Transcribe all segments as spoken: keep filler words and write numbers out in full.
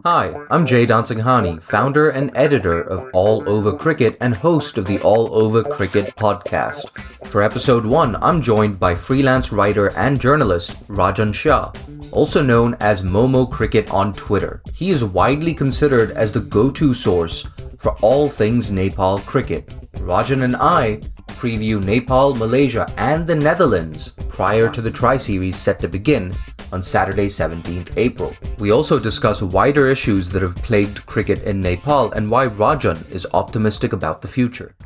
Hi, I'm Jay Dansinghani, founder and editor of All Over Cricket and host of the All Over Cricket podcast. For episode one, I'm joined by freelance writer and journalist Rajan Shah, also known as Momo Cricket on Twitter. He is widely considered as the go-to source for all things Nepal cricket. Rajan and I preview Nepal, Malaysia, and the Netherlands prior to the Tri-Series set to begin on Saturday, seventeenth April. We also discuss wider issues that have plagued cricket in Nepal and why Rajan is optimistic about the future.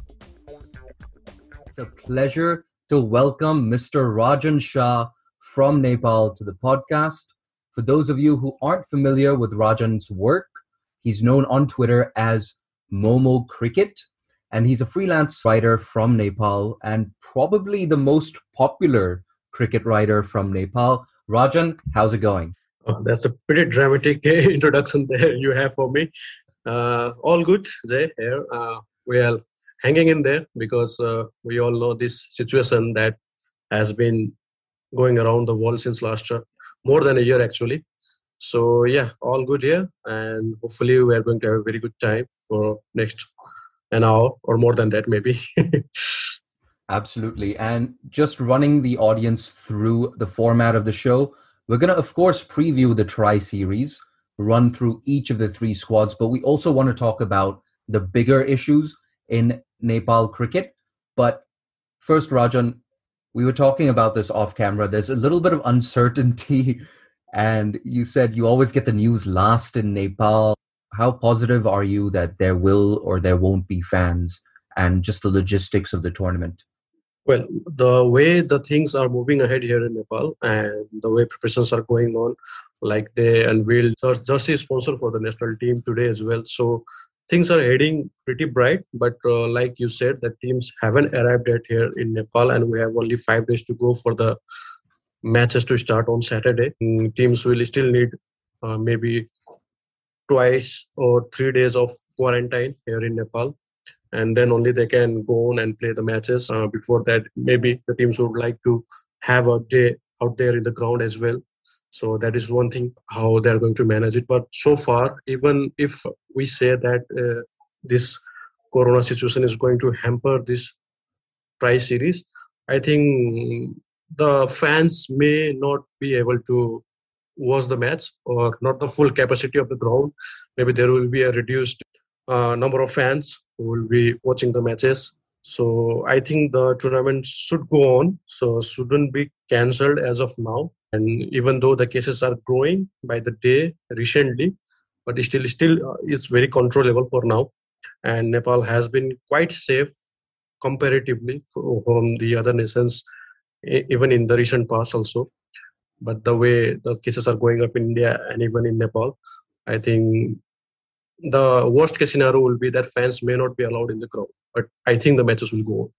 It's a pleasure to welcome Mister Rajan Shah from Nepal to the podcast. For those of you who aren't familiar with Rajan's work, he's known on Twitter as Momo Cricket, and he's a freelance writer from Nepal and probably the most popular cricket writer from Nepal. Rajan, how's it going? Oh, that's a pretty dramatic introduction there you have for me. Uh, all good, Jay, here. Uh, we are hanging in there because uh, we all know this situation that has been going around the world since last uh, more than a year, actually. So, yeah, all good here. And hopefully we are going to have a very good time for next an hour or more than that, maybe. Absolutely. And just running the audience through the format of the show, we're going to, of course, preview the Tri-Series, run through each of the three squads, but we also want to talk about the bigger issues in Nepal cricket. But first, Rajan, we were talking about this off camera. There's a little bit of uncertainty, and you said you always get the news last in Nepal. How positive are you that there will or there won't be fans and just the logistics of the tournament? Well, the way the things are moving ahead here in Nepal and the way preparations are going on, like they unveiled jersey sponsor for the national team today as well. So things are heading pretty bright. But uh, like you said, the teams haven't arrived yet here in Nepal, and we have only five days to go for the matches to start on Saturday. And teams will still need uh, maybe twice or three days of quarantine here in Nepal. And then only they can go on and play the matches. Uh, before that, maybe the teams would like to have a day out there in the ground as well. So that is one thing, how they're going to manage it. But so far, even if we say that uh, this corona situation is going to hamper this Tri-Series, I think the fans may not be able to watch the match or not the full capacity of the ground. Maybe there will be a reduced uh, number of fans who will be watching the matches. So I think the tournament should go on, so shouldn't be cancelled as of now. And even though the cases are growing by the day recently, but it still still uh, is very controllable for now. And Nepal has been quite safe comparatively from the other nations, even in the recent past also. But the way the cases are going up in India and even in Nepal, I think the worst case scenario will be that fans may not be allowed in the ground, but I think the matches will go on.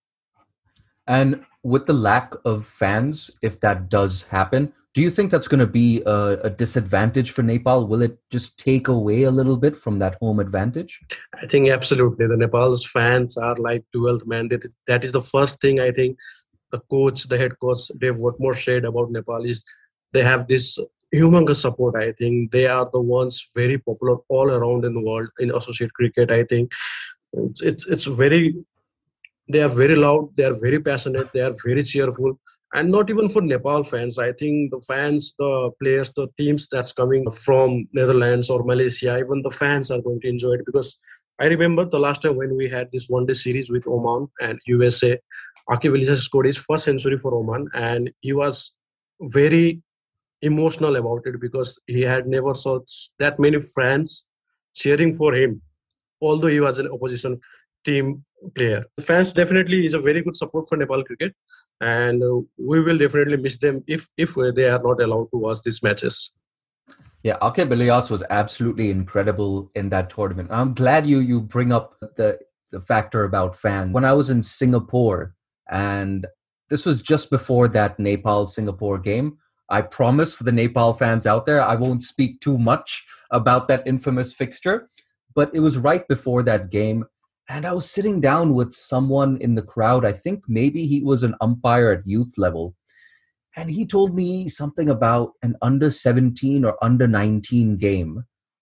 And with the lack of fans, if that does happen, do you think that's going to be a, a disadvantage for Nepal? Will it just take away a little bit from that home advantage? I think absolutely. The Nepal's fans are like twelfth man. That is, that is the first thing I think the coach, the head coach, Dave Watmore said about Nepal is they have this humongous support. I think they are the ones very popular all around in the world in associate cricket. I think it's it's, it's very, they are very loud, they are very passionate, they are very cheerful. And not even for Nepal fans. I think the fans, the players, the teams that's coming from Netherlands or Malaysia, even the fans are going to enjoy it. Because I remember the last time when we had this one-day series with Oman and U S A, Aqib Ali scored his first century for Oman, and he was very emotional about it because he had never saw that many fans cheering for him, although he was an opposition team player. The fans definitely is a very good support for Nepal cricket, and uh, we will definitely miss them if if they are not allowed to watch these matches. Yeah, Aqib Ilyas was absolutely incredible in that tournament. I'm glad you you bring up the the factor about fans. When I was in Singapore, and this was just before that Nepal-Singapore game, I promise for the Nepal fans out there, I won't speak too much about that infamous fixture, but it was right before that game. And I was sitting down with someone in the crowd. I think maybe he was an umpire at youth level. And he told me something about an under seventeen or under nineteen game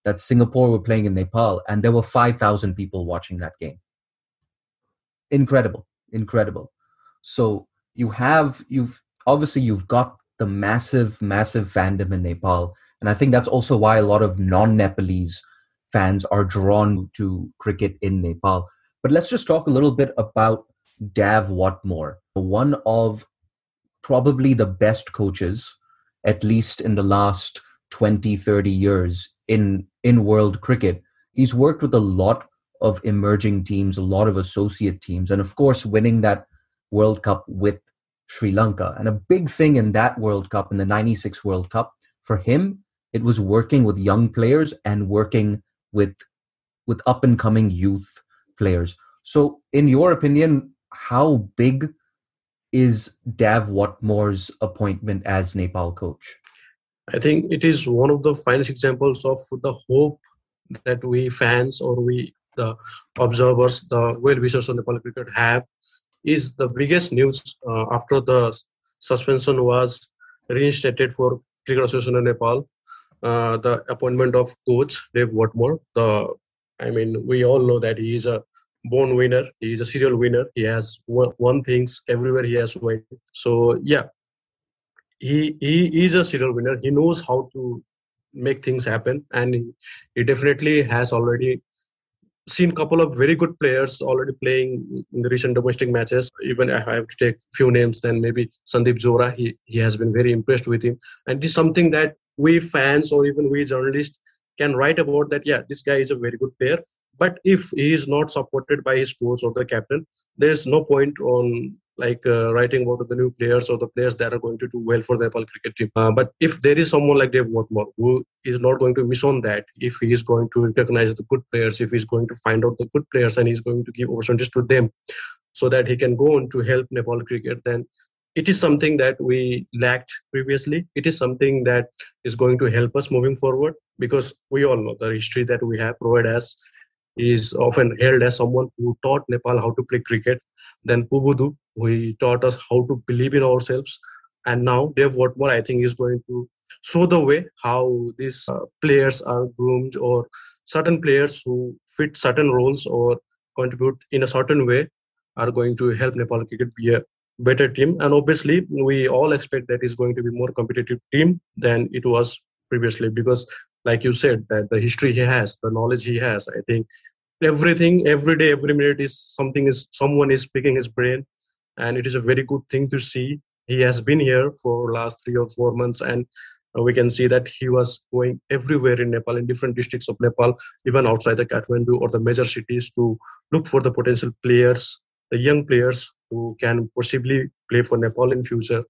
that Singapore were playing in Nepal, and there were five thousand people watching that game. Incredible, incredible. So you have, you've obviously you've got the massive, massive fandom in Nepal. And I think that's also why a lot of non-Nepalese fans are drawn to cricket in Nepal. But let's just talk a little bit about Dav Watmore, one of probably the best coaches, at least in the last twenty, thirty years in, in world cricket. He's worked with a lot of emerging teams, a lot of associate teams, and of course, winning that World Cup with Sri Lanka. And a big thing in that World Cup, in the ninety-six World Cup, for him, it was working with young players and working with, with up-and-coming youth players. So in your opinion, how big is Dav Watmore's appointment as Nepal coach? I think it is one of the finest examples of the hope that we fans or we, the observers, the well-wishers of Nepal cricket have. Is the biggest news uh, after the suspension was reinstated for Cricket Association of Nepal. Uh, the appointment of coach Dav Watmore. The, I mean, we all know that he is a born winner. He is a serial winner. He has won, won things everywhere he has won. So yeah, he he is a serial winner. He knows how to make things happen, and he, he definitely has already seen a couple of very good players already playing in the recent domestic matches. Even I have to take few names, then maybe Sandeep Zora. He he has been very impressed with him, and this is something that we fans or even we journalists can write about. That yeah, this guy is a very good player. But if he is not supported by his coach or the captain, there is no point on like uh, writing about the new players or the players that are going to do well for the Nepal cricket team. Uh, but if there is someone like Dav Watmore who is not going to miss on that, if he is going to recognize the good players, if he is going to find out the good players and he is going to give opportunities to them so that he can go on to help Nepal cricket, then it is something that we lacked previously. It is something that is going to help us moving forward, because we all know the history that we have. Rohit has is often hailed as someone who taught Nepal how to play cricket. Then Pubudu, who taught us how to believe in ourselves. And now Dav Watmore, I think, is going to show the way how these uh, players are groomed, or certain players who fit certain roles or contribute in a certain way are going to help Nepal cricket be a better team. And obviously, we all expect that it's going to be more competitive team than it was previously, because like you said, that the history he has, the knowledge he has, I think everything, every day, every minute is something is someone is picking his brain, and it is a very good thing to see. He has been here for last three or four months, and uh, we can see that he was going everywhere in Nepal, in different districts of Nepal, even outside the Kathmandu or the major cities, to look for the potential players, the young players who can possibly play for Nepal in future.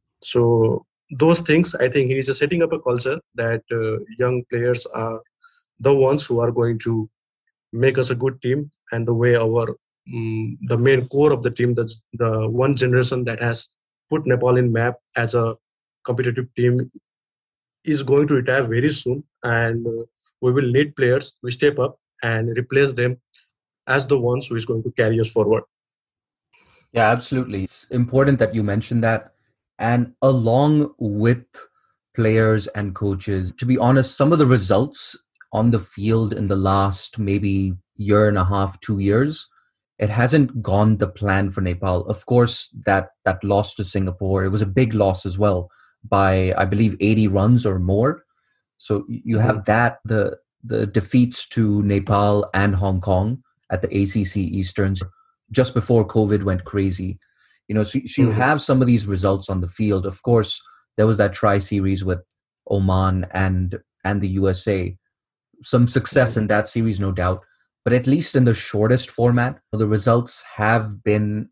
So those things, I think he is setting up a culture that uh, young players are the ones who are going to make us a good team, and the way our um, the main core of the team, that's the one generation that has put Nepal in map as a competitive team, is going to retire very soon, and uh, we will need players to step up and replace them as the ones who is going to carry us forward. Yeah, absolutely. It's important that you mentioned that. And along with players and coaches, to be honest, some of the results on the field in the last maybe year and a half, two years, it hasn't gone the plan for Nepal. Of course, that, that loss to Singapore, it was a big loss as well by, I believe, eighty runs or more. So you have mm-hmm. that, the the defeats to Nepal and Hong Kong at the A C C Easterns just before COVID went crazy. You know, so, so you mm-hmm. have some of these results on the field. Of course, there was that tri-series with Oman and and the U S A. Some success mm-hmm. in that series, no doubt. But at least in the shortest format, the results have been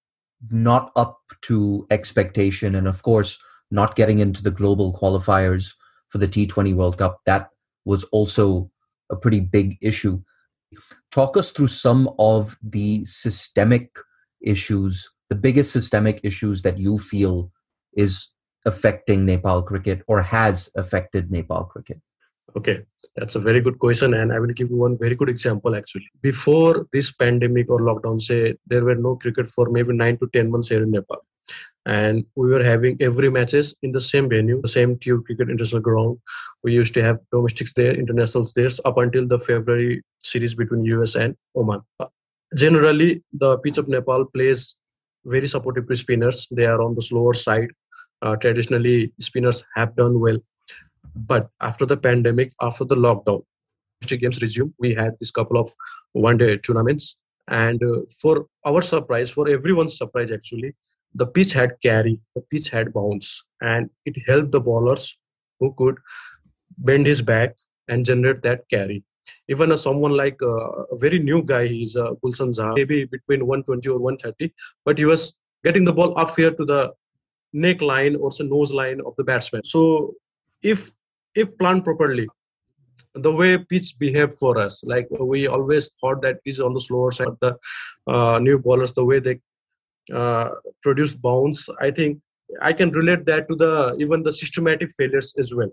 not up to expectation. And of course, not getting into the global qualifiers for the T twenty World Cup, that was also a pretty big issue. Talk us through some of the systemic issues, the biggest systemic issues that you feel is affecting Nepal cricket or has affected Nepal cricket. Okay, that's a very good question, and I will give you one very good example actually. Before this pandemic or lockdown, say there were no cricket for maybe nine to ten months here in Nepal. and we were having every matches in the same venue, the same Tube Cricket International Ground. We used to have domestics there, internationals there, up until the February series between U S and Oman. Generally, the pitch of Nepal plays very supportive to spinners. They are on the slower side. Uh, traditionally, spinners have done well. But after the pandemic, after the lockdown, games resumed. We had this couple of one-day tournaments. And uh, for our surprise, for everyone's surprise actually, the pitch had carry, the pitch had bounce, and it helped the bowlers who could bend his back and generate that carry. Even a, someone like uh, a very new guy, he's uh, Gulshan Zaha, maybe between one twenty or one thirty, but he was getting the ball up here to the neck line or the nose line of the batsman. So if if planned properly, the way pitch behaved for us, like we always thought that is on the slower side. The uh, new bowlers, the way they uh, produce bounce, I think I can relate that to the even the systematic failures as well.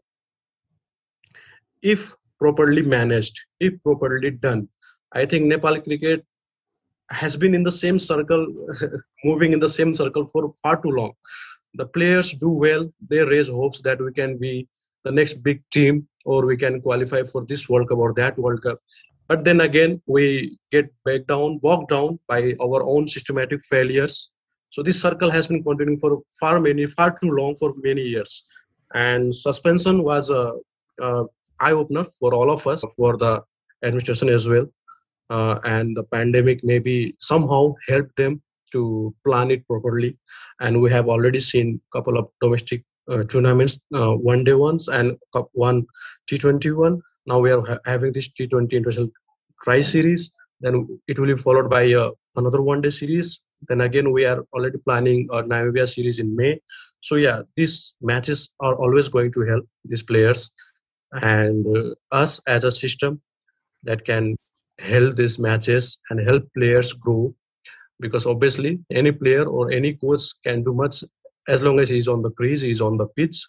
If properly managed, if properly done, I think Nepal cricket has been in the same circle, moving in the same circle for far too long. The players do well, they raise hopes that we can be the next big team or we can qualify for this World Cup or that World Cup. But then again, we get back down, bogged down by our own systematic failures. So this circle has been continuing for far many, far too long for many years. And suspension was a, a eye-opener for all of us, for the administration as well. Uh, and the pandemic maybe somehow helped them to plan it properly. And we have already seen a couple of domestic uh, tournaments, uh, one-day ones and one T twenty one. Now we are ha- having this T twenty International Tri-Series. Then it will be followed by uh, another one-day series. Then again, we are already planning a Namibia series in May. So yeah, these matches are always going to help these players and uh, us as a system that can help these matches and help players grow, because obviously any player or any coach can do much as long as he's on the crease, he's on the pitch.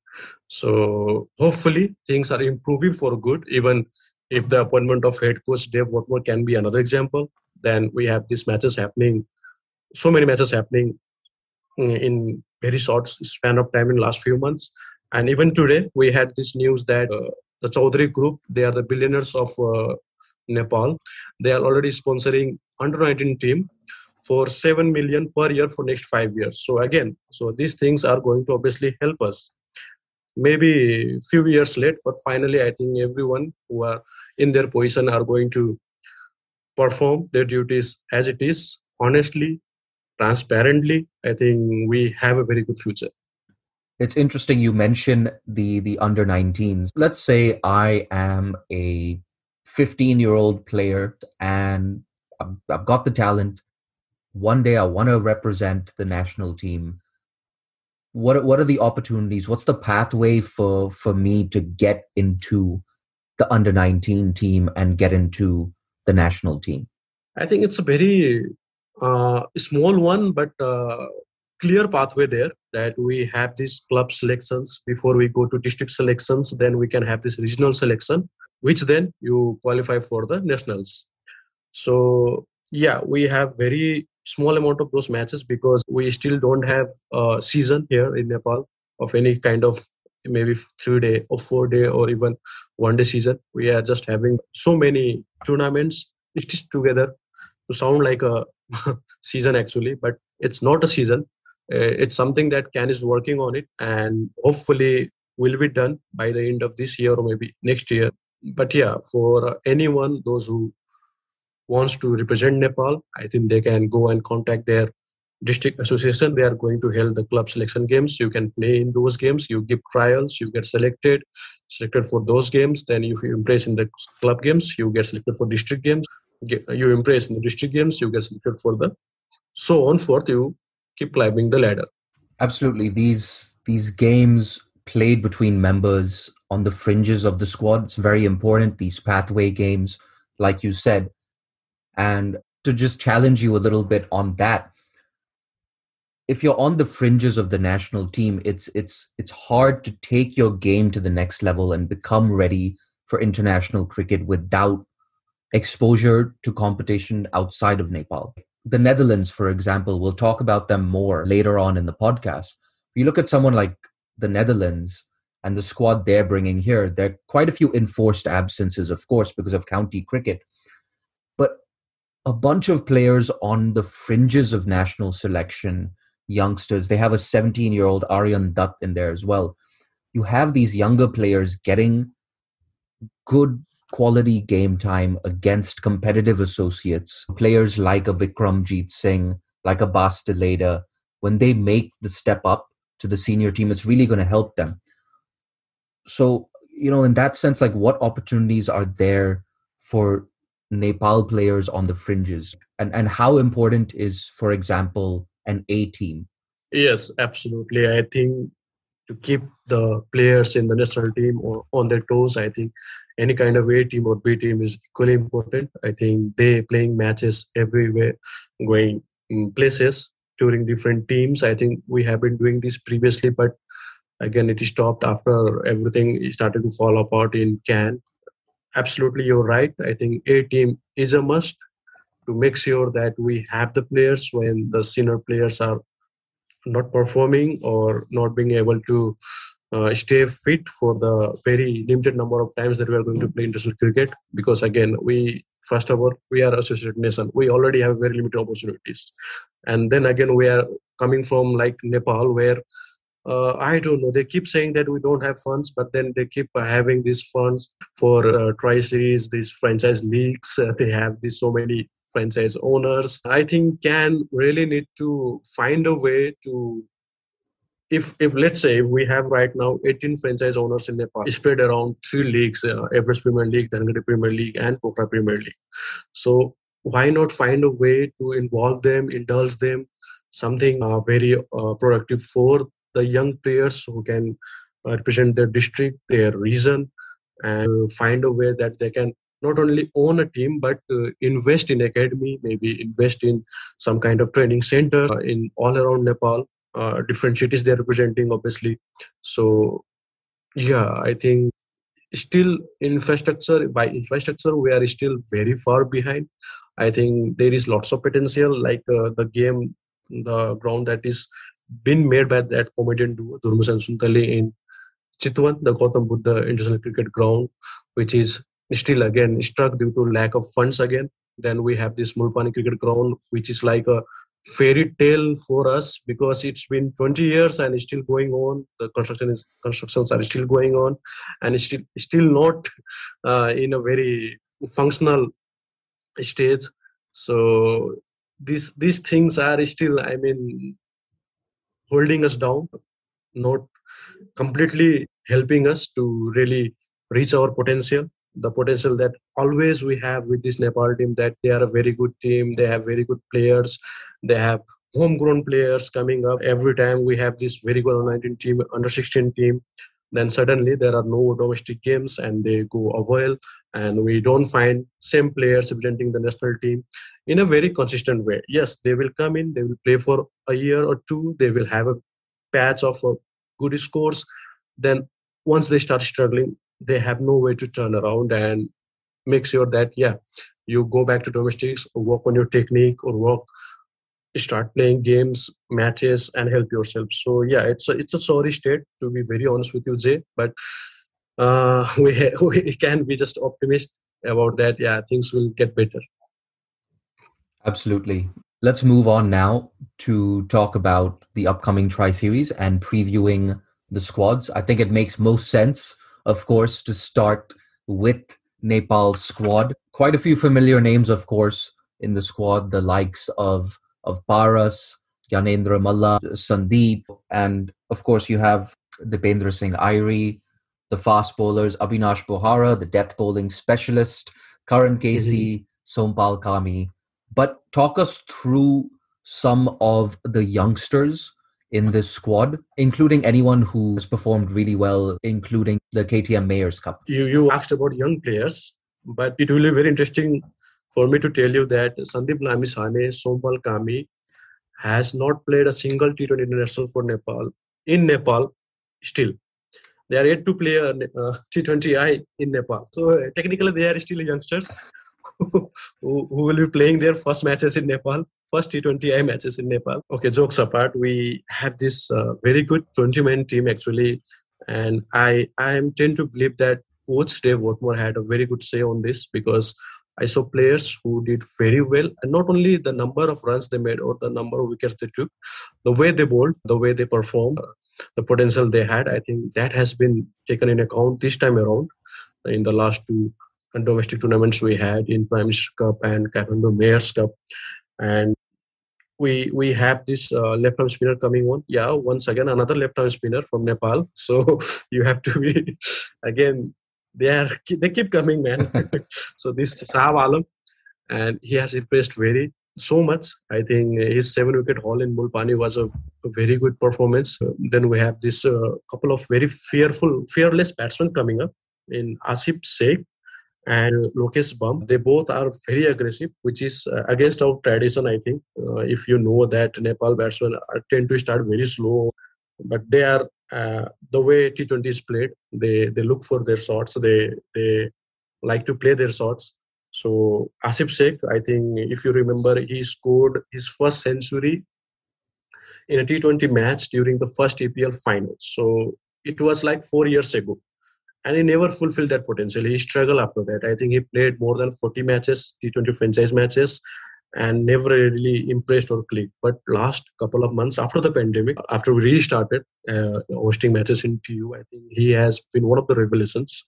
So hopefully things are improving for good. Even if the appointment of head coach Dave Watmore can be another example, then we have these matches happening, so many matches happening in very short span of time in last few months. And even today we had this news that uh, the Chaudhary group, they are the billionaires of uh, Nepal. They are already sponsoring under nineteen team for seven million per year for next five years. So again, so these things are going to obviously help us. Maybe few years late, but finally I think everyone who are in their position are going to perform their duties as it is, honestly, transparently. I think we have a very good future. It's interesting you mention the the under nineteens. Let's say I am a fifteen-year-old player and I've, I've got the talent. One day I want to represent the national team. What what are the opportunities? What's the pathway for for me to get into the under nineteen team and get into the national team? I think it's a very uh, small one, but uh, clear pathway there, that we have these club selections before we go to district selections. Then we can have this regional selection, which then you qualify for the nationals. So yeah, we have very small amount of those matches because we still don't have a season here in Nepal of any kind of maybe three day or four day or even one day season. We are just having so many tournaments mixed together to sound like a season actually, but it's not a season. Uh, it's something that C A N is working on it and hopefully will be done by the end of this year or maybe next year. But yeah, for anyone, those who wants to represent Nepal, I think they can go and contact their district association. They are going to hold the club selection games. You can play in those games. You give trials. You get selected, selected for those games. Then if you impress in the club games, you get selected for district games. You impress in the district games, you get selected for the so on forth. You keep climbing the ladder. Absolutely. These these games played between members on the fringes of the squad, it's very important. These pathway games, like you said. And to just challenge you a little bit on that, if you're on the fringes of the national team, it's it's it's hard to take your game to the next level and become ready for international cricket without exposure to competition outside of Nepal. the Netherlands, for example, we'll talk about them more later on in the podcast. You look at someone like the Netherlands and the squad they're bringing here, there are quite a few enforced absences, of course, because of county cricket. But a bunch of players on the fringes of national selection, youngsters. They have a seventeen-year-old Aryan Dutt in there as well. You have these younger players getting good quality game time against competitive associates. Players like a Vikramjeet Singh, like a Bas de Leede, when they make the step up to the senior team, it's really going to help them. So, you know, in that sense, like what opportunities are there for Nepal players on the fringes? And, and how important is, for example, an A team? Yes, absolutely. I think to keep the players in the national team or on their toes, I think any kind of A team or B team is equally important. I think they playing matches everywhere, going places, touring different teams. I think we have been doing this previously, but again, it stopped after everything started to fall apart in Cannes. Absolutely, you're right. I think A team is a must to make sure that we have the players when the senior players are not performing or not being able to uh, stay fit for the very limited number of times that we are going to play international cricket. Because again, we first of all we are associated nation. We already have very limited opportunities, and then again we are coming from like Nepal where. Uh, I don't know. They keep saying that we don't have funds, but then they keep uh, having these funds for uh, tri-series, these franchise leagues. Uh, they have these so many franchise owners. I think can really need to find a way to, if if let's say if we have right now eighteen franchise owners in Nepal spread around three leagues, uh, Everest Premier League, Dhangadri Premier League, and Pokhara Premier League. So why not find a way to involve them, indulge them, something uh, very uh, productive for the young players who can uh, represent their district, their region, and find a way that they can not only own a team but uh, invest in academy, maybe invest in some kind of training center uh, in all around Nepal, uh, different cities they're representing, obviously. So yeah, I think still infrastructure by infrastructure we are still very far behind. I think there is lots of potential, like uh, the game, the ground that is been made by that comedian duo Durmus and Suntali in Chitwan, the Gautam Buddha International Cricket Ground, which is still again struck due to lack of funds again. Then we have this Mulpani Cricket Ground, which is like a fairy tale for us because it's been twenty years and it's still going on. The construction is constructions are still going on, and it's still still not uh, in a very functional stage. So these these things are still, I mean, holding us down, not completely helping us to really reach our potential. The potential that always we have with this Nepal team, that they are a very good team, they have very good players, they have homegrown players coming up. Every time we have this very good under nineteen team, under sixteen team, then suddenly there are no domestic games and they go away, and we don't find same players representing the national team in a very consistent way. Yes, they will come in, they will play for a year or two, they will have a patch of uh, good scores. Then once they start struggling, they have no way to turn around and make sure that, yeah, you go back to domestics, or work on your technique, or work, start playing games, matches, and help yourself. So yeah, it's a, it's a sorry state, to be very honest with you, Jay. But uh, we we can be just optimistic about that. Yeah, things will get better. Absolutely. Let's move on now to talk about the upcoming Tri-Series and previewing the squads. I think it makes most sense, of course, to start with Nepal's squad. Quite a few familiar names, of course, in the squad, the likes of, of Paras, Gyanendra Malla, Sandeep, and of course you have Dipendra Singh Airi, the fast bowlers, Abhinash Bohara, the death bowling specialist, Karan Casey, mm-hmm. Sompal Kami. But talk us through some of the youngsters in this squad, including anyone who has performed really well, including the K T M Mayors Cup. You, you asked about young players, but it will be very interesting for me to tell you that Sandeep Lamisane, Sompal Kami has not played a single T twenty international for Nepal. In Nepal, still. They are yet to play a uh, T twenty I in Nepal. So uh, technically they are still youngsters who, who will be playing their first matches in Nepal. first T twenty I matches in Nepal. Okay, jokes apart, we have this uh, very good twenty-man team actually, and I I am tend to believe that Coach Dave Watmore had a very good say on this because I saw players who did very well, and not only the number of runs they made or the number of wickets they took, the way they bowled, the way they performed, the potential they had. I think that has been taken in account this time around in the last two domestic tournaments we had in Prime Minister Cup and Kathmandu Mayor's Cup. And we we have this uh, left arm spinner coming on. Yeah, once again another left arm spinner from Nepal. So you have to be again. They are they keep coming, man. So this Shahab Alam, and he has impressed very so much. I think his seven wicket haul in Mulpani was a, a very good performance. Uh, then we have this uh, couple of very fearful, fearless batsmen coming up in Asif Sheikh and Lokesh Bum. They both are very aggressive, which is uh, against our tradition, I think. Uh, if you know that Nepal batsmen are, tend to start very slow, but they are uh, the way T twenty is played. They they look for their shots. They they like to play their shots. So Asif Sheikh, I think if you remember, he scored his first century in a T twenty match during the first A P L finals. So it was like four years ago. And he never fulfilled that potential. He struggled after that. I think he played more than forty matches, T twenty franchise matches, and never really impressed or clicked. But last couple of months after the pandemic, after we restarted uh, hosting matches in T U, I think he has been one of the revelations.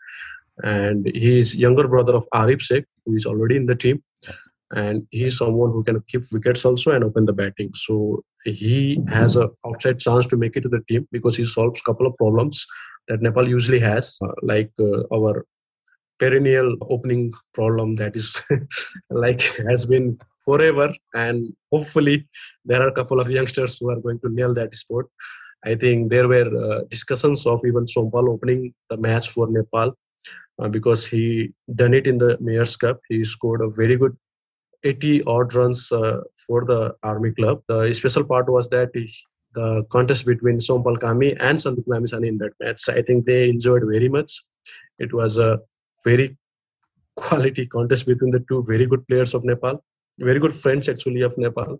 And he is younger brother of Arif Sheikh, who is already in the team. And he is someone who can keep wickets also and open the batting. So he has an outside chance to make it to the team because he solves a couple of problems that Nepal usually has, uh, like uh, our perennial opening problem that is like has been forever. And hopefully there are a couple of youngsters who are going to nail that sport. I think there were uh, discussions of even Sompal opening the match for Nepal uh, because he done it in the Mayor's Cup. He scored a very good eighty odd runs uh, for the Army club. The special part was that he, the contest between Sompal Kami and Sandeep Lamisani in that match, I think they enjoyed very much. It was a very quality contest between the two very good players of Nepal, very good friends actually of Nepal.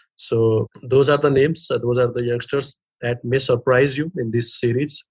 So those are the names, uh, those are the youngsters that may surprise you in this series,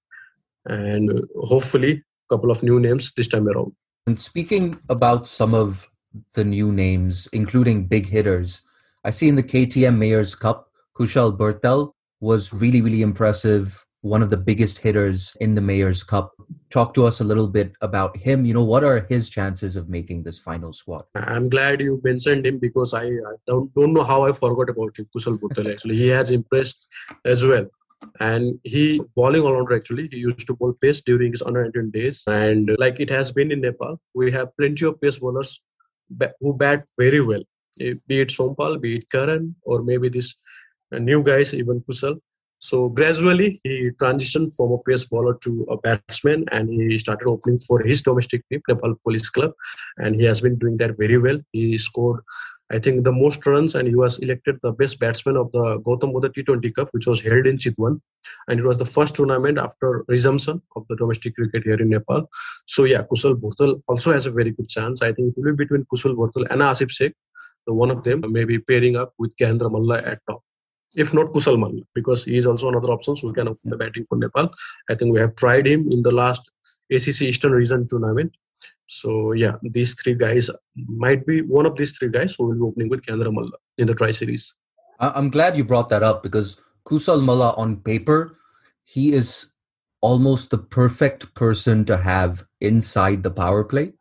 and hopefully a couple of new names this time around. And speaking about some of the new names, including big hitters, I see in the K T M Mayor's Cup, Kushal Bertel was really, really impressive. One of the biggest hitters in the Mayor's Cup. Talk to us a little bit about him. You know, what are his chances of making this final squad? I'm glad you mentioned him because I, I don't, don't know how I forgot about him, Kushal Bertel. Actually, he has impressed as well. And he bowling all-rounder actually. He used to bowl pace during his under nineteen days. And like it has been in Nepal, we have plenty of pace bowlers who bat very well, be it Sompal, be it Karan, or maybe this new guys, even Kushal. So gradually he transitioned from a pace bowler to a batsman, and he started opening for his domestic team, Nepal Police Club, and he has been doing that very well. He scored, I think, the most runs, and he was elected the best batsman of the Gautam Buddha T twenty Cup, which was held in Chitwan, and it was the first tournament after resumption of the domestic cricket here in Nepal. So yeah, Kushal Bertel also has a very good chance. I think it will be between Kushal Bertel and Asif Sheikh, the one of them maybe pairing up with Kahendra Malla at top. If not Kushal Malla, because he is also another option, so we can open the batting for Nepal. I think we have tried him in the last A C C Eastern Region tournament. So yeah, these three guys might be one of these three guys who will be opening with Kahendra Malla in the Tri-Series. I'm glad you brought that up because Kushal Malla on paper, he is almost the perfect person to have inside the power play.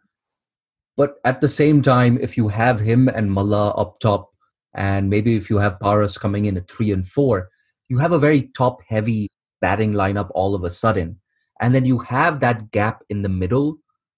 But at the same time, if you have him and Malla up top, and maybe if you have Paras coming in at three and four, you have a very top-heavy batting lineup all of a sudden. And then you have that gap in the middle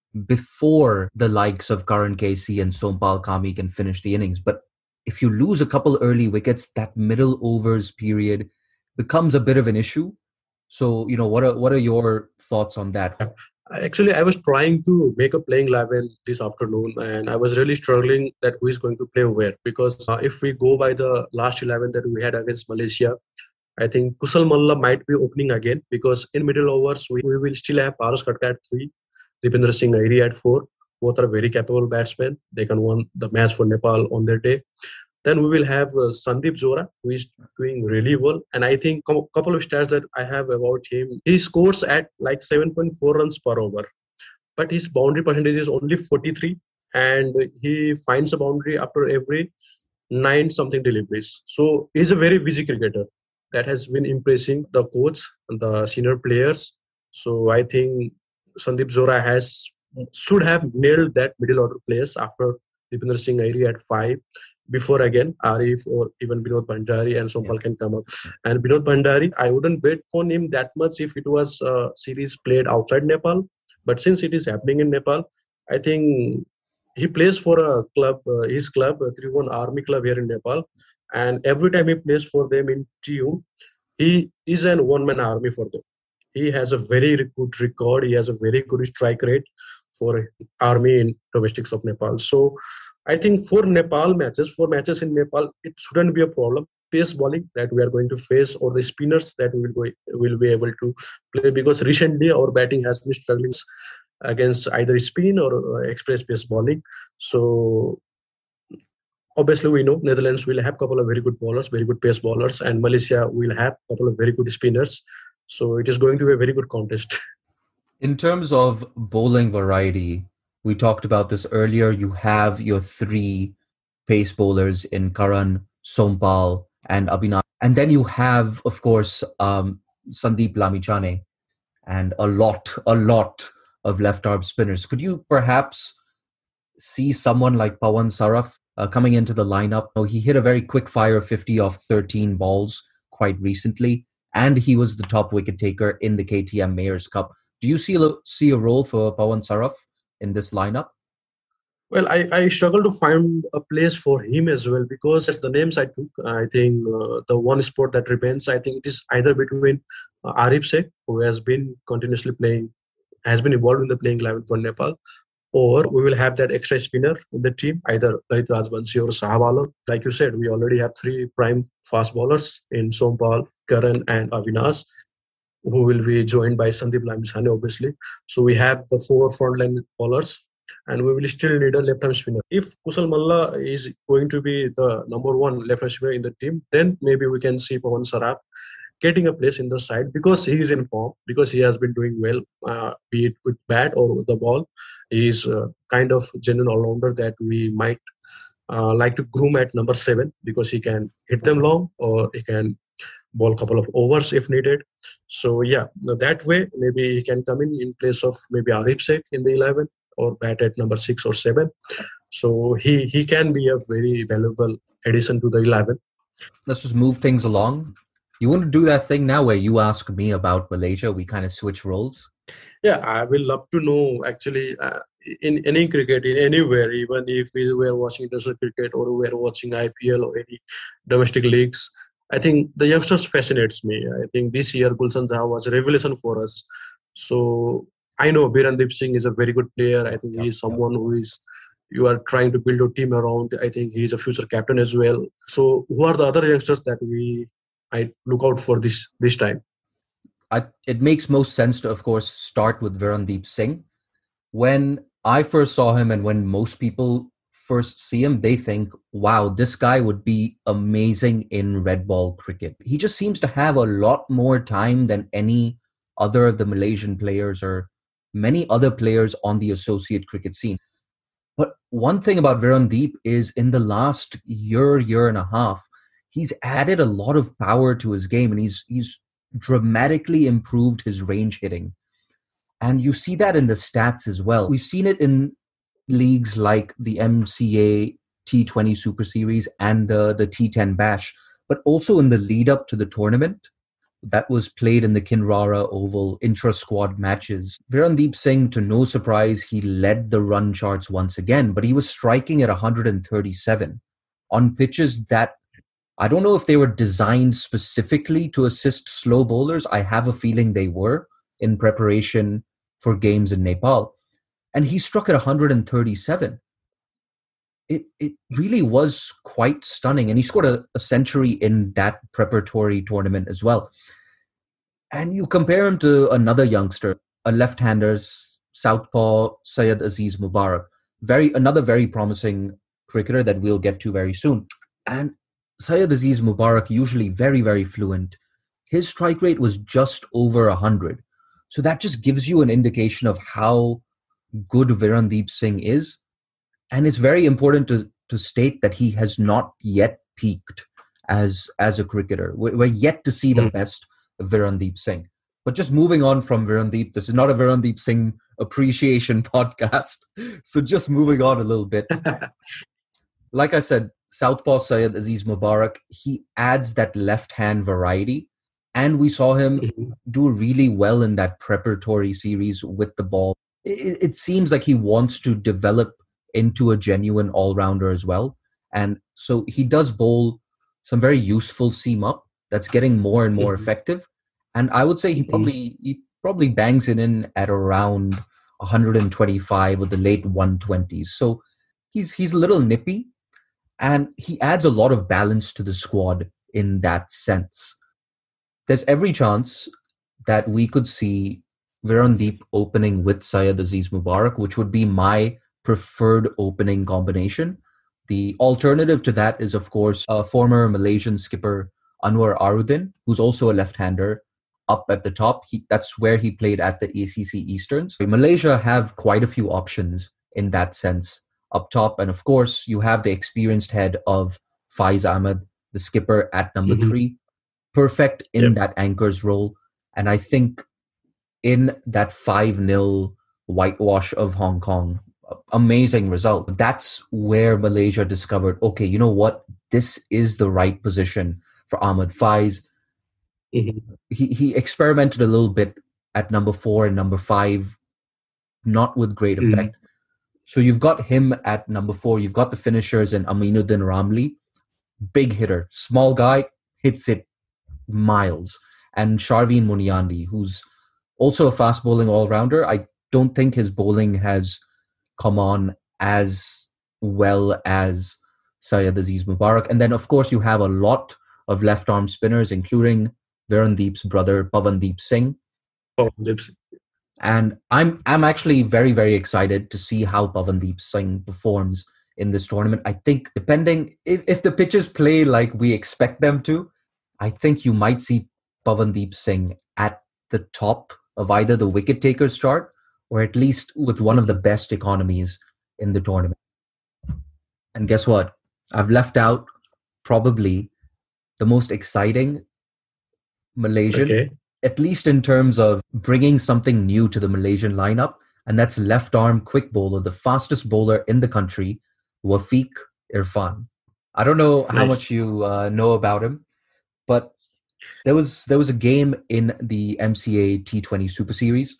before the likes of Karan Casey and Sompal Kami can finish the innings. But if you lose a couple early wickets, that middle overs period becomes a bit of an issue. So, you know, what are what are your thoughts on that? Actually, I was trying to make a playing eleven this afternoon, and I was really struggling that who is going to play where. Because uh, if we go by the last eleven that we had against Malaysia, I think Kushal Malla might be opening again, because in middle overs, we, we will still have Paras Khatka at three, Dipendra Singh Airi at four. Both are very capable batsmen. They can win the match for Nepal on their day. Then we will have uh, Sandeep Zora, who is doing really well. And I think a couple of stats that I have about him, he scores at like seven point four runs per over, but his boundary percentage is only forty-three, and he finds a boundary after every nine something deliveries. So he's a very busy cricketer that has been impressing the coach and the senior players. So I think Sandeep Zora has should have nailed that middle order place after Deepinder Singh Airi at five. Before again, Arif or even Binod Bhandari and Sompal can come up. And Binod Bhandari, I wouldn't bet on him that much if it was a series played outside Nepal. But since it is happening in Nepal, I think he plays for a club, uh, his club, uh, Tribhuvan Army Club here in Nepal. And every time he plays for them in T U, he is an one-man army for them. He has a very good record. He has a very good strike rate for army in domestics of Nepal. So I think for Nepal matches, for matches in Nepal, it shouldn't be a problem. Pace bowling that we are going to face, or the spinners that we will go, will be able to play, because recently our batting has been struggling against either spin or uh, express pace bowling. So obviously we know Netherlands will have a couple of very good bowlers, very good pace bowlers, and Malaysia will have a couple of very good spinners. So it is going to be a very good contest. In terms of bowling variety, we talked about this earlier. You have your three pace bowlers in Karan, Sompal, and Abhinav. And then you have, of course, um, Sandeep Lamichhane and a lot, a lot of left-arm spinners. Could you perhaps see someone like Pawan Saraf uh, coming into the lineup? Oh, he hit a very quick-fire fifty off thirteen balls quite recently, and he was the top wicket taker in the K T M Mayors Cup. Do you see, see a role for Pawan Saraf in this lineup? Well, I, I struggle to find a place for him as well, because the names I took, I think uh, the one spot that remains, I think it is either between uh, Arif Sheikh, who has been continuously playing, has been involved in the playing eleven for Nepal, or we will have that extra spinner in the team, either Lalit Rajvanshi or Shahab Alam. Like you said, we already have three prime fast bowlers in Sompal, Karan and Avinash, who will be joined by Sandeep Lamichhane, obviously. So we have the four frontline bowlers, and we will still need a left-arm spinner. If Kusal Malla is going to be the number one left-arm spinner in the team, then maybe we can see Pawan Saraf getting a place in the side, because he is in form, because he has been doing well, uh, be it with bat or with the ball. He is uh, kind of genuine all-rounder that we might uh, like to groom at number seven, because he can hit them long, or he can bowl a couple of overs if needed. So yeah, that way maybe he can come in in place of maybe Arif Sheikh in the eleven, or bat at number six or seven. So he he can be a very valuable addition to the eleven. Let's just move things along. You want to do that thing now where you ask me about Malaysia? We kind of switch roles. Yeah, I will love to know actually uh, in any cricket, in anywhere, even if we were watching international cricket or we were watching I P L or any domestic leagues. I think the youngsters fascinates me. I think this year Gulshan Saha was a revelation for us. So I know Birandeep Singh is a very good player. I think he is someone who is you are trying to build a team around. I think he is a future captain as well. So who are the other youngsters that we I look out for this this time? I, it makes most sense to, of course, start with Virandeep Singh. When I first saw him, and when most people first see him, they think, wow, this guy would be amazing in red ball cricket. He just seems to have a lot more time than any other of the Malaysian players or many other players on the associate cricket scene. But one thing about Virandeep is in the last year, year and a half, he's added a lot of power to his game, and he's he's dramatically improved his range hitting. And you see that in the stats as well. We've seen it in leagues like the M C A T twenty Super Series and the, the T ten Bash, but also in the lead up to the tournament that was played in the Kinrara Oval intra-squad matches. Virandeep Singh, to no surprise, he led the run charts once again, but he was striking at one hundred thirty-seven on pitches that I don't know if they were designed specifically to assist slow bowlers. I have a feeling they were in preparation for games in Nepal. And he struck at one hundred thirty-seven. It it really was quite stunning. And he scored a, a century in that preparatory tournament as well. And you compare him to another youngster, a left-hander, southpaw Syed Aziz Mubarak. Very, another very promising cricketer that we'll get to very soon. And Syed Aziz Mubarak, usually very, very fluent, his strike rate was just over one hundred. So that just gives you an indication of how good Virandeep Singh is. And it's very important to, to state that he has not yet peaked as, as a cricketer. We're, we're yet to see the Mm. best of Virandeep Singh. But just moving on from Virandeep, this is not a Virandeep Singh appreciation podcast. So just moving on a little bit. Like I said, Southpaw Syed Aziz Mubarak, he adds that left-hand variety. And we saw him Mhm. do really well in that preparatory series with the ball. It, it seems like he wants to develop into a genuine all-rounder as well. And so he does bowl some very useful seam up that's getting more and more Mhm. effective. And I would say he probably he probably bangs it in at around one twenty-five or the late one twenties. So he's he's a little nippy, and he adds a lot of balance to the squad in that sense. There's every chance that we could see Virandeep opening with Syed Aziz Mubarak, which would be my preferred opening combination. The alternative to that is, of course, a former Malaysian skipper Anwar Arudin, who's also a left-hander, up at the top. He, that's where he played at the A C C Easterns. Malaysia have quite a few options in that sense up top. And of course, you have the experienced head of Faiz Ahmed, the skipper at number Mhm. three, perfect in Yep. that anchor's role. And I think in that five nil whitewash of Hong Kong, amazing result. That's where Malaysia discovered, okay, you know what? This is the right position for Ahmed Faiz. Mhm. He, he experimented a little bit at number four and number five, not with great Mhm. effect. So you've got him at number four. You've got the finishers and Aminuddin Ramli, big hitter, small guy, hits it miles. And Sharveen Muniandi, who's also a fast bowling all-rounder. I don't think his bowling has come on as well as Syed Aziz Mubarak. And then, of course, you have a lot of left-arm spinners, including Virandeep's brother, Pavandeep Singh. Oh, lips. And I'm I'm actually very, very excited to see how Pavandeep Singh performs in this tournament. I think depending if, if the pitches play like we expect them to, I think you might see Pavandeep Singh at the top of either the wicket takers chart or at least with one of the best economies in the tournament. And guess what? I've left out probably the most exciting Malaysian, Okay. at least in terms of bringing something new to the Malaysian lineup, and that's left arm quick bowler, the fastest bowler in the country, Wafiq Irfan. I don't know how Nice. much you uh, know about him, but there was there was a game in the M C A T twenty Super Series,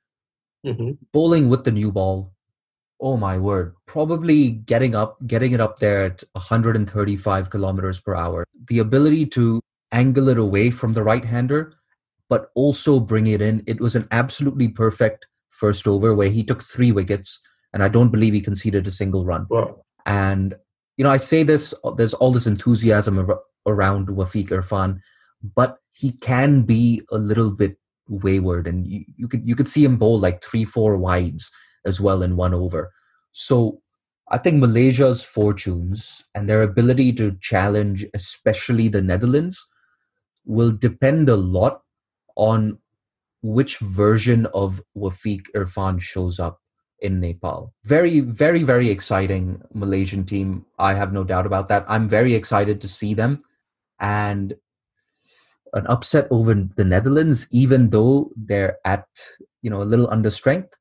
Mhm. bowling with the new ball. Oh my word! Probably getting up, getting it up there at one thirty-five kilometers per hour. The ability to angle it away from the right-hander, but also bring it in. It was an absolutely perfect first over where he took three wickets, and I don't believe he conceded a single run. Wow. And, you know, I say this, there's all this enthusiasm ar- around Wafiq Irfan, but he can be a little bit wayward, and you, you could you could see him bowl like three, four wides as well in one over. So I think Malaysia's fortunes and their ability to challenge, especially the Netherlands, will depend a lot on which version of Wafiq Irfan shows up in Nepal. Very, very, very exciting Malaysian team. I have no doubt about that. I'm very excited to see them. And an upset over the Netherlands, even though they're at, you know, a little under strength,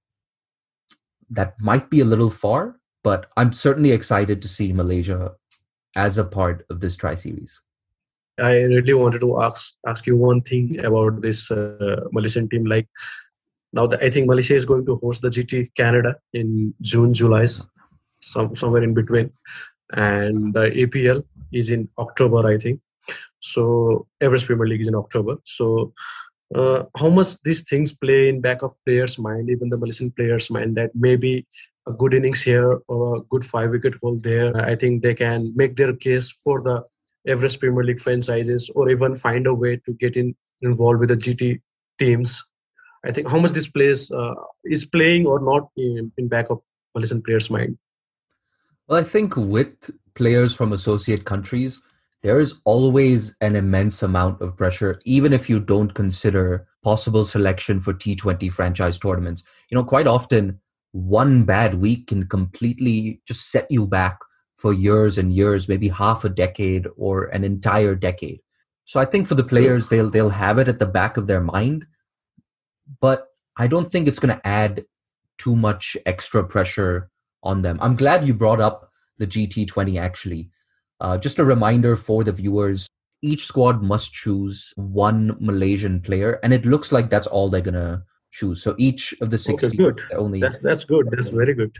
that might be a little far, but I'm certainly excited to see Malaysia as a part of this tri-series. I really wanted to ask ask you one thing about this uh, Malaysian team. Like now, the, I think Malaysia is going to host the G T Canada in June, July, some somewhere in between, and the A P L is in October, I think. So Everest Premier League is in October. So uh, how much these things play in back of players' mind, even the Malaysian players' mind, that maybe a good innings here or a good five wicket haul there, I think they can make their case for the Everest Premier League franchises or even find a way to get in involved with the G T teams. I think how much this plays uh, is playing or not in, in back of Malaysian players' mind. Well, I think with players from associate countries, there is always an immense amount of pressure, even if you don't consider possible selection for T twenty franchise tournaments. You know, quite often, one bad week can completely just set you back for years and years, maybe half a decade or an entire decade. So I think for the players, they'll they'll have it at the back of their mind, but I don't think it's going to add too much extra pressure on them. I'm glad you brought up the G T twenty, actually. Uh, just a reminder for the viewers, each squad must choose one Malaysian player, and it looks like that's all they're going to choose. So each of the six Okay, good. only... That's, that's good. That's very good.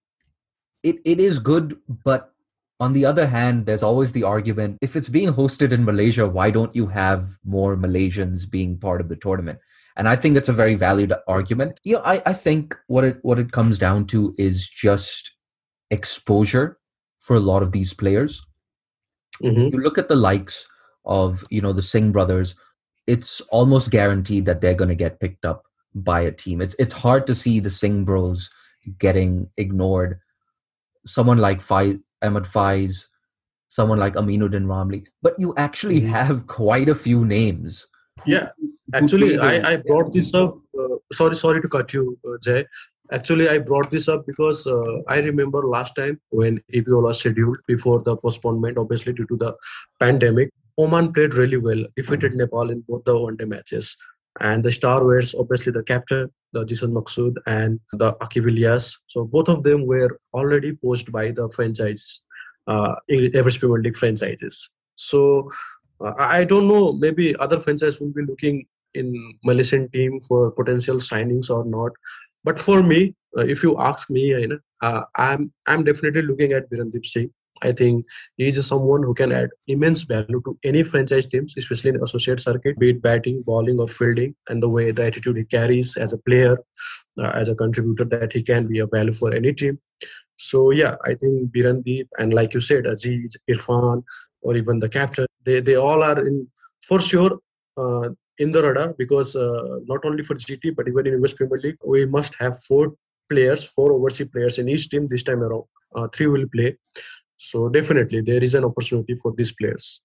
It It is good, but on the other hand, there's always the argument, if it's being hosted in Malaysia, why don't you have more Malaysians being part of the tournament? And I think that's a very valid argument. You know, I, I think what it what it comes down to is just exposure for a lot of these players. Mm-hmm. You look at the likes of, you know, the Singh brothers, it's almost guaranteed that they're going to get picked up by a team. It's it's hard to see the Singh bros getting ignored. Someone like Faiz, Ahmed Faiz, someone like Aminuddin Ramli. But you actually mm-hmm. have quite a few names. Yeah, actually, I, I brought this up. Uh, sorry, sorry to cut you, uh, Jay. Actually, I brought this up because uh, I remember last time when A P L was scheduled before the postponement, obviously due to the pandemic, Oman played really well, defeated Nepal in both the one-day matches. And the star were obviously the captain, the Jason Maksud and the Akif Ilyas. So both of them were already poached by the franchise, uh, Everest Premier League franchises. So uh, I don't know, maybe other franchises will be looking in Malaysian team for potential signings or not. But for me, uh, if you ask me, you know, uh, I'm I'm definitely looking at Birandeep Singh. I think he is someone who can add immense value to any franchise teams, especially in associate circuit, be it batting, bowling, or fielding, and the way the attitude he carries as a player, uh, as a contributor, that he can be a value for any team. So yeah, I think Birandeep and like you said, Aziz, Irfan, or even the captain, they they all are in for sure. Uh, in the radar because uh, not only for G T but even in West Premier League, we must have four players, four overseas players in each team this time around. Uh, three will play. So definitely there is an opportunity for these players.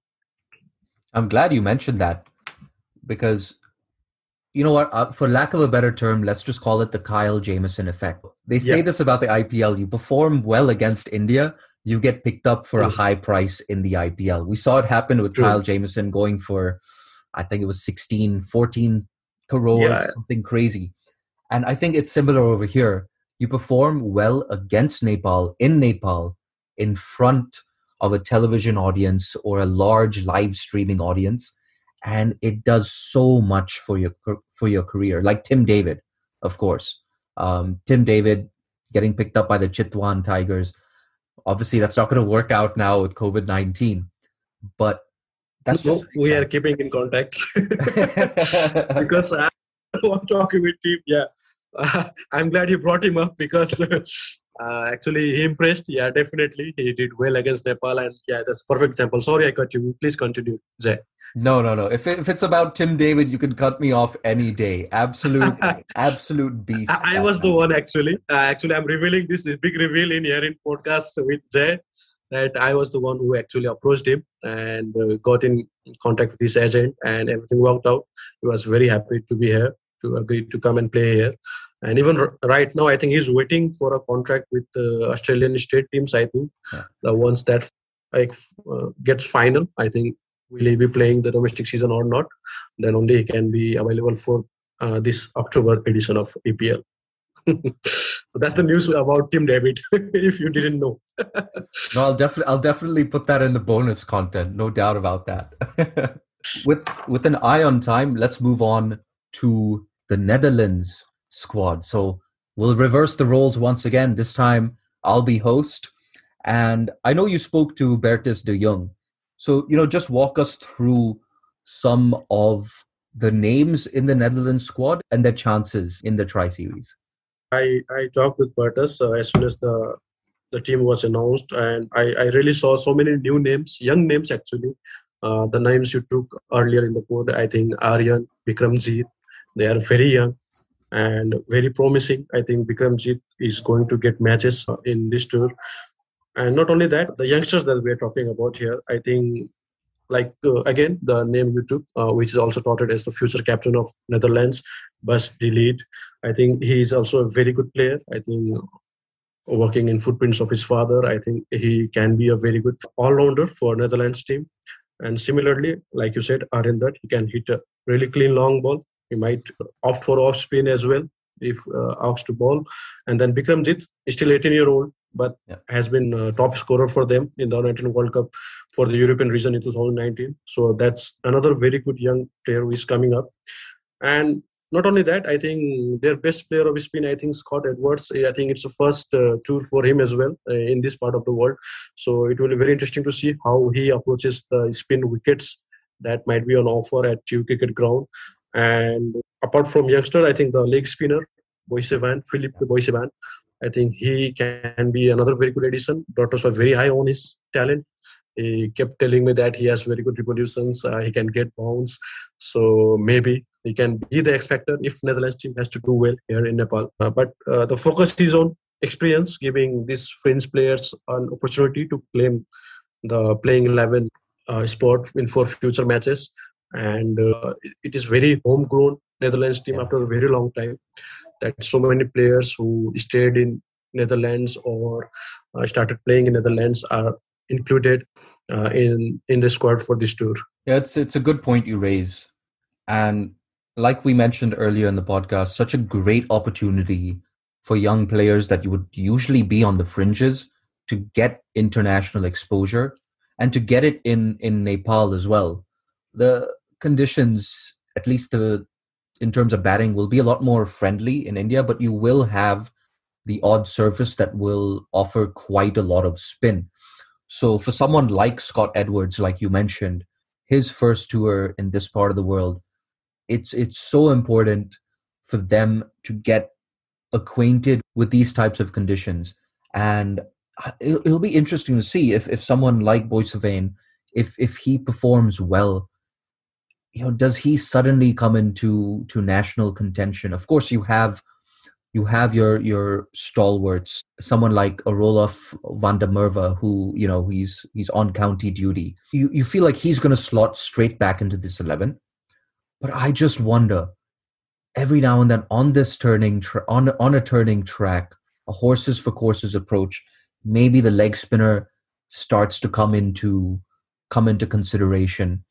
I'm glad you mentioned that because, you know what, uh, for lack of a better term, let's just call it the Kyle Jamieson effect. They say yeah. this about the I P L. You perform well against India, you get picked up for mm. a high price in the I P L. We saw it happen with True. Kyle Jamieson going for, I think it was sixteen, fourteen crores, yeah. something crazy. And I think it's similar over here. You perform well against Nepal, in Nepal, in front of a television audience or a large live streaming audience, and it does so much for your for your career. Like Tim David, of course. Um, Tim David getting picked up by the Chitwan Tigers. Obviously, that's not going to work out now with COVID nineteen. But that's no, just, we are keeping in contact because I was talking with him. Yeah, uh, I'm glad you brought him up because uh, actually he impressed. Yeah, definitely he did well against Nepal, and yeah, that's a perfect example. Sorry, I cut you. Please continue, Jay. No, no, no. If it, if it's about Tim David, you can cut me off any day. Absolute, absolute beast. I, I was the one actually. Uh, actually, I'm revealing this big reveal in here in podcast with Jay. That I was the one who actually approached him and uh, got in contact with his agent, and everything worked out. He was very happy to be here, to agree to come and play here. And even r- right now, I think he's waiting for a contract with the uh, Australian state teams. I think yeah. the ones that like uh, gets final, I think will he be playing the domestic season or not? Then only he can be available for uh, this October edition of A P L. So that's the news about Tim David, if you didn't know. No, I'll definitely, I'll definitely put that in the bonus content. No doubt about that. with with an eye on time, let's move on to the Netherlands squad. So we'll reverse the roles once again. This time, I'll be host, and I know you spoke to Bertus de Jong. So you know, just walk us through some of the names in the Netherlands squad and their chances in the Tri-Series. I, I talked with Bertus uh, as soon as the the team was announced, and I, I really saw so many new names, young names actually. Uh, the names you took earlier in the pod, I think Aryan, Bikramjit, they are very young and very promising. I think Bikramjit is going to get matches in this tour. And not only that, the youngsters that we're talking about here, I think, like uh, again, the name you took, uh, which is also touted as the future captain of Netherlands, Bas de Leed. I think he is also a very good player. I think working in footprints of his father, I think he can be a very good all-rounder for Netherlands team. And similarly, like you said, Arjen, that he can hit a really clean long ball. He might opt for off spin as well if uh, asked to ball. And then Bikramjit is still eighteen year old, but Yeah. has been uh, top scorer for them in the nineteen World Cup for the European region in two thousand nineteen. So that's another very good young player who is coming up. And not only that, I think their best player of spin, I think Scott Edwards. I think it's the first uh, tour for him as well uh, in this part of the world. So it will be very interesting to see how he approaches the spin wickets that might be on offer at Chiu Cricket Ground. And apart from youngster, I think the leg spinner, Boisevan, Philippe Boisevan, I think he can be another very good addition. Doctors were very high on his talent. He kept telling me that he has very good revolutions. Uh, he can get bounce. So maybe he can be the X factor if Netherlands team has to do well here in Nepal. Uh, but uh, the focus is on experience, giving these French players an opportunity to claim the playing eleven uh, spot in for future matches. And uh, it is very homegrown Netherlands team Yeah. after a very long time. That so many players who stayed in Netherlands or uh, started playing in Netherlands are included uh, in in the squad for this tour. Yeah, it's it's a good point you raise. And like we mentioned earlier in the podcast, such a great opportunity for young players that you would usually be on the fringes to get international exposure and to get it in, in Nepal as well. The conditions, at least the in terms of batting, will be a lot more friendly in India, but you will have the odd surface that will offer quite a lot of spin. So for someone like Scott Edwards, like you mentioned, his first tour in this part of the world, it's it's so important for them to get acquainted with these types of conditions. And it'll, it'll be interesting to see if, if someone like Boissevain, if if he performs well, you know, does he suddenly come into to national contention? Of course, you have you have your your stalwarts, someone like a Roloff van der Merwe, who, you know, he's he's on county duty. You you feel like he's going to slot straight back into this eleven, but I just wonder every now and then on this turning tra- on on a turning track, a horses for courses approach, maybe the leg spinner starts to come into come into consideration.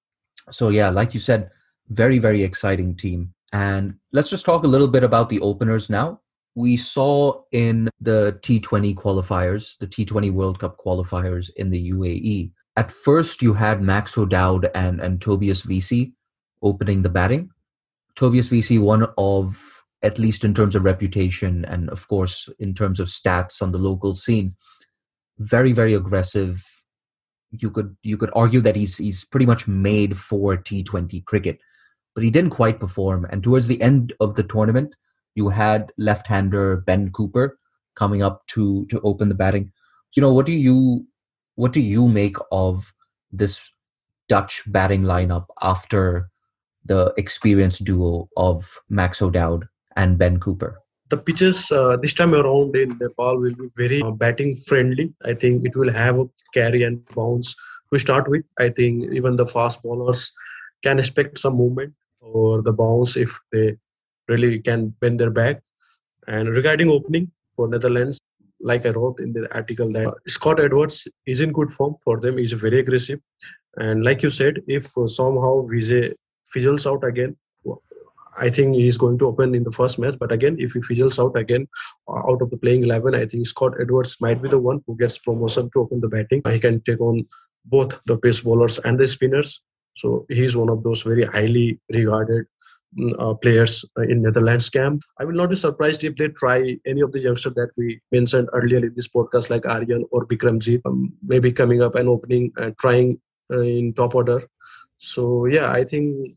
So yeah, like you said, very very exciting team. And let's just talk a little bit about the openers now. We saw in the T twenty qualifiers, the T twenty World Cup qualifiers in the U A E, at first you had Max O'Dowd and, and Tobias Vesey opening the batting. Tobias Vesey, one of, at least in terms of reputation and of course in terms of stats on the local scene, very, very aggressive. You could you could argue that he's he's pretty much made for T twenty cricket, but he didn't quite perform. And towards the end of the tournament, you had left-hander Ben Cooper coming up to to open the batting. You know, what do you what do you make of this Dutch batting lineup after the experienced duo of Max O'Dowd and Ben Cooper? The pitches uh, this time around in Nepal will be very uh, batting friendly. I think it will have a carry and bounce to start with. I think even the fast bowlers can expect some movement or the bounce if they really can bend their back. And regarding opening for Netherlands, like I wrote in the article, that uh, Scott Edwards is in good form for them. He's very aggressive. And like you said, if uh, somehow Vijay fizzles out again, I think he's going to open in the first match. But again, if he fizzles out again uh, out of the playing eleven, I think Scott Edwards might be the one who gets promotion to open the batting. He can take on both the pace bowlers and the spinners. So he's one of those very highly regarded uh, players in Netherlands camp. I will not be surprised if they try any of the youngsters that we mentioned earlier in this podcast, like Arjen or Bikramjit, um, maybe coming up and opening and trying uh, in top order. So yeah, I think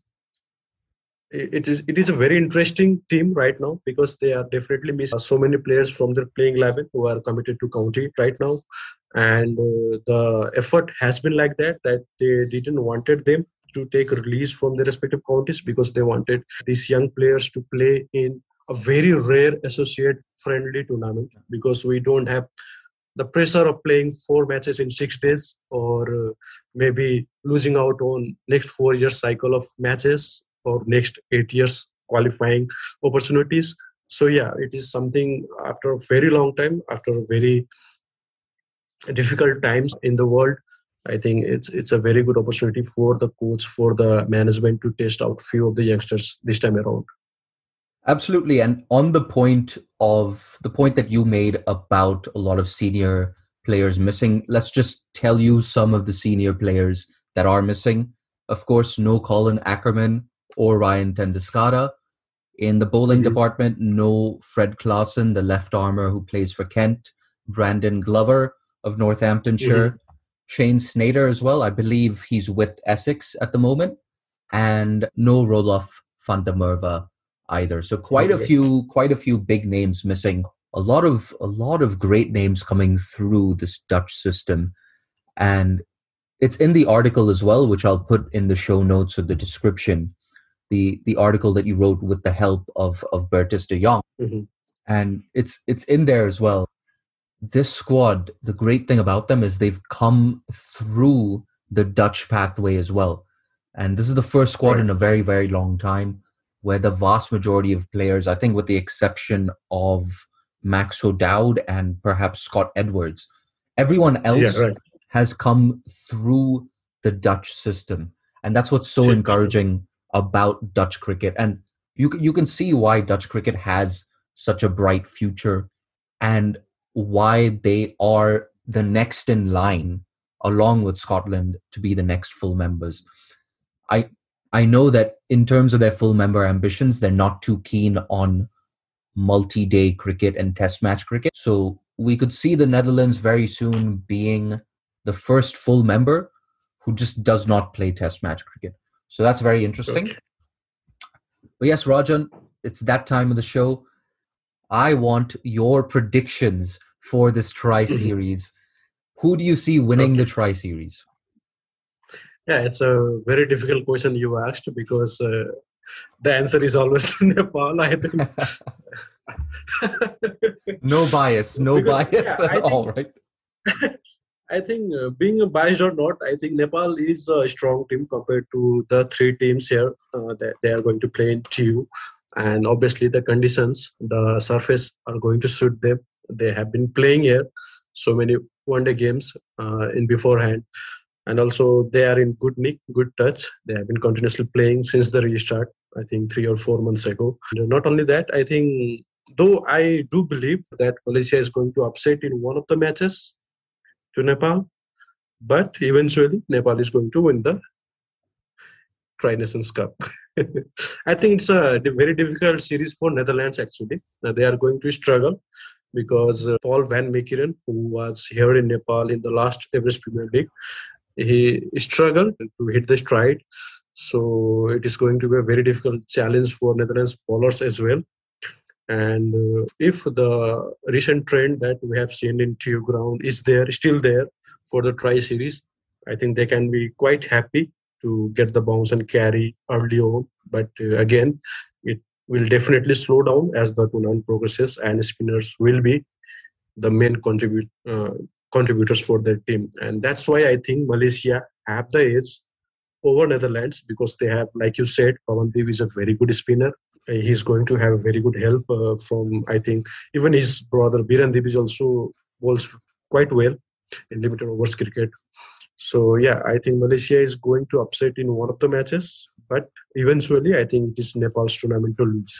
it is it is a very interesting team right now because they are definitely missing so many players from their playing eleven who are committed to county right now, and uh, the effort has been like that that they didn't wanted them to take release from their respective counties because they wanted these young players to play in a very rare associate friendly tournament because we don't have the pressure of playing four matches in six days, or uh, maybe losing out on next four years cycle of matches or next eight years qualifying opportunities. So yeah, it is something after a very long time, after a very difficult times in the world. I think it's it's a very good opportunity for the coach, for the management to test out few of the youngsters this time around. Absolutely. And on the point of the point that you made about a lot of senior players missing, let's just tell you some of the senior players that are missing. Of course, no Colin Ackerman or Ryan Tendescada. In the bowling mm-hmm. department, no Fred Claassen, the left armer who plays for Kent. Brandon Glover of Northamptonshire. Mm-hmm. Shane Snader as well. I believe he's with Essex at the moment. And no Roloff van der Merwe either. So quite a few, quite a few big names missing. A lot of, a lot of great names coming through this Dutch system. And it's in the article as well, which I'll put in the show notes or the description. The the article that you wrote with the help of, of Bertus de Jong. Mm-hmm. And it's it's in there as well. This squad, the great thing about them is they've come through the Dutch pathway as well. And this is the first squad right. in a very, very long time where the vast majority of players, I think with the exception of Max O'Dowd and perhaps Scott Edwards, everyone else yeah, right. has come through the Dutch system. And that's what's so encouraging about Dutch cricket. And you, you can see why Dutch cricket has such a bright future and why they are the next in line, along with Scotland, to be the next full members. I I know that in terms of their full member ambitions, they're not too keen on multi-day cricket and test match cricket. So we could see the Netherlands very soon being the first full member who just does not play test match cricket. So that's very interesting. Okay. But yes, Rajan, it's that time of the show. I want your predictions for this tri-series. Who do you see winning okay. the tri-series? Yeah, it's a very difficult question you asked because uh, the answer is always Nepal, I think. No bias, no because, bias yeah, at think, all, right? I think uh, being biased or not, I think Nepal is a strong team compared to the three teams here uh, that they are going to play in T U. And obviously the conditions, the surface are going to suit them. They have been playing here so many one-day games uh, in beforehand. And also they are in good nick, good touch. They have been continuously playing since the restart, I think three or four months ago. And not only that, I think, though I do believe that Malaysia is going to upset in one of the matches to Nepal, but eventually Nepal is going to win the Tri-Nations Cup. I think it's a very difficult series for Netherlands actually. Now they are going to struggle because uh, Paul Van Meekeren, who was here in Nepal in the last Everest Premier League, he struggled to hit the stride. So it is going to be a very difficult challenge for Netherlands bowlers as well. And uh, if the recent trend that we have seen in T U ground is there, still there for the tri-series, I think they can be quite happy to get the bounce and carry early on. But uh, again, it will definitely slow down as the tournament progresses, and spinners will be the main contribute, uh, contributors for their team. And that's why I think Malaysia have the edge over Netherlands, because they have, like you said, Pawandeep is a very good spinner. He's going to have very good help uh, from, I think, even his brother Birendeep is also bowls quite well in limited overs cricket. So yeah, I think Malaysia is going to upset in one of the matches, but eventually I think it is Nepal's tournament to lose.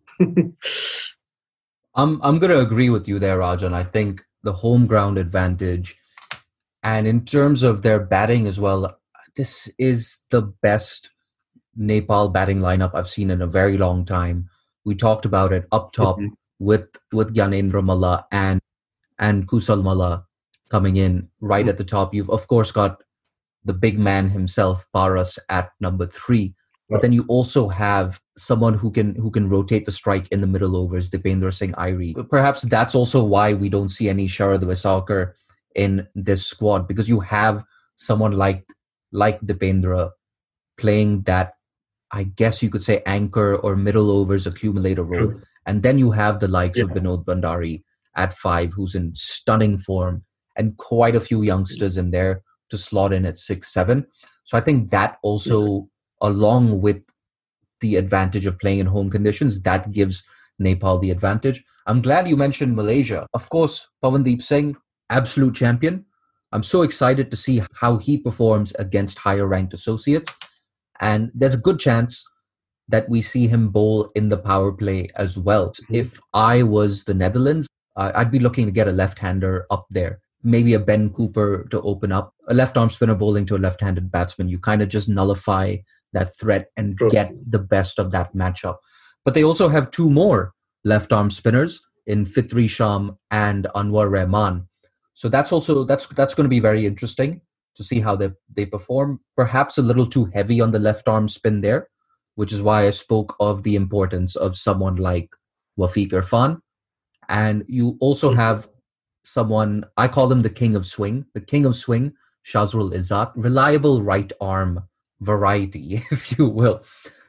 I'm I'm going to agree with you there, Rajan. I think the home ground advantage, and in terms of their batting as well, this is the best Nepal batting lineup I've seen in a very long time. We talked about it up top mm-hmm. with with Gyanendra Malla and and Kusal Malla coming in right mm-hmm. at the top. You've of course got the big man himself, Paras, at number three. But then you also have someone who can who can rotate the strike in the middle overs, Dipendra Singh Airi. Perhaps that's also why we don't see any Sharad Vaisakar in this squad, because you have someone like like Dipendra playing that, I guess you could say, anchor or middle overs accumulator role. True. And then you have the likes yeah. of Binod Bandari at five who's in stunning form, and quite a few youngsters in there to slot in at six, seven. So I think that also, along with the advantage of playing in home conditions, that gives Nepal the advantage. I'm glad you mentioned Malaysia. Of course, Pawandeep Singh, absolute champion. I'm so excited to see how he performs against higher ranked associates. And there's a good chance that we see him bowl in the power play as well. If I was the Netherlands, uh, I'd be looking to get a left-hander up there. Maybe a Ben Cooper to open up. A left-arm spinner bowling to a left-handed batsman. You kind of just nullify that threat and True. get the best of that matchup. But they also have two more left-arm spinners in Fitri Sham and Anwar Rahman. So that's also that's that's going to be very interesting to see how they, they perform. Perhaps a little too heavy on the left-arm spin there, which is why I spoke of the importance of someone like Wafiq Irfan. And you also have someone, I call him the king of swing, the king of swing, Shazrul Izzat, reliable right arm variety, if you will.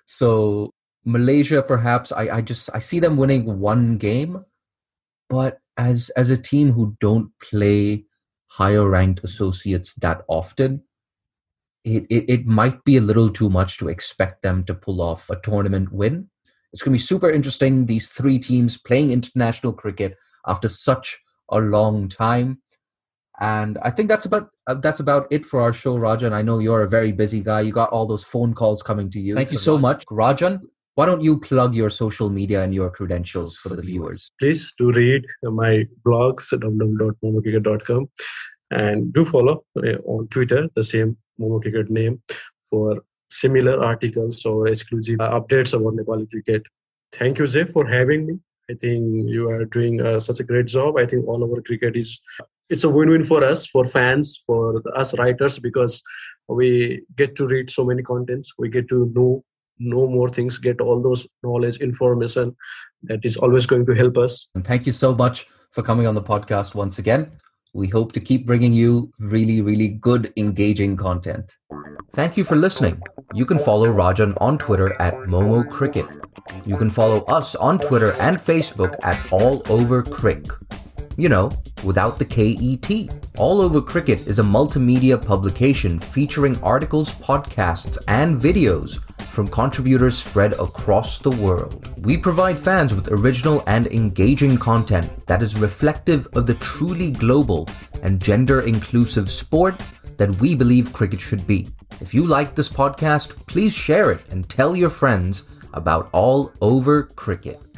So Malaysia, perhaps, I, I just, I see them winning one game, but as, as a team who don't play higher ranked associates that often, it, it, it might be a little too much to expect them to pull off a tournament win. It's going to be super interesting, these three teams playing international cricket after such a long time. And I think that's about uh, that's about it for our show, Rajan. I know you're a very busy guy. You got all those phone calls coming to you. Thank you so much. Rajan, why don't you plug your social media and your credentials for the viewers? Please do read my blogs at w w w dot momo cricket dot com and do follow uh, on Twitter, the same Momo Cricket name, for similar articles or exclusive updates about Nepali cricket. Thank you, Zay, for having me. I think you are doing uh, such a great job. I think all over cricket is, it's a win-win for us, for fans, for us writers, because we get to read so many contents. We get to know, know more things, get all those knowledge, information that is always going to help us. And thank you so much for coming on the podcast once again. We hope to keep bringing you really, really good, engaging content. Thank you for listening. You can follow Rajan on Twitter at Momo Cricket. You can follow us on Twitter and Facebook at All Over Crick. You know, without the K E T. All Over Cricket is a multimedia publication featuring articles, podcasts, and videos from contributors spread across the world. We provide fans with original and engaging content that is reflective of the truly global and gender-inclusive sport that we believe cricket should be. If you like this podcast, please share it and tell your friends about All Over Cricket.